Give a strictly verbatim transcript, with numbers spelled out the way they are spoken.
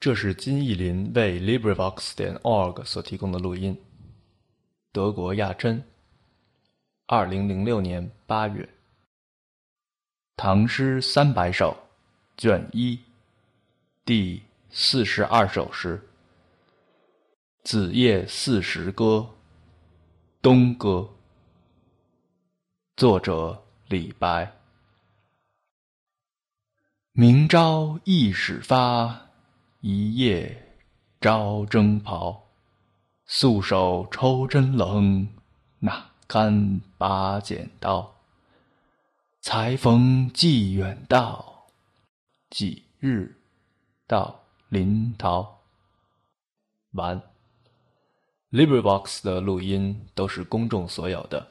这是金逸霖为 LibriVox 点 org 所提供的录音。德国亚珍，二零零六年八月。唐诗三百首，卷一，第四十二首诗。子夜四时歌，东歌。作者李白。明朝易始发，一夜招征袍。素手抽针冷，哪堪拔剪刀。才逢寄远道，几日到临洮。完。LibriVox 的录音都是公众所有的，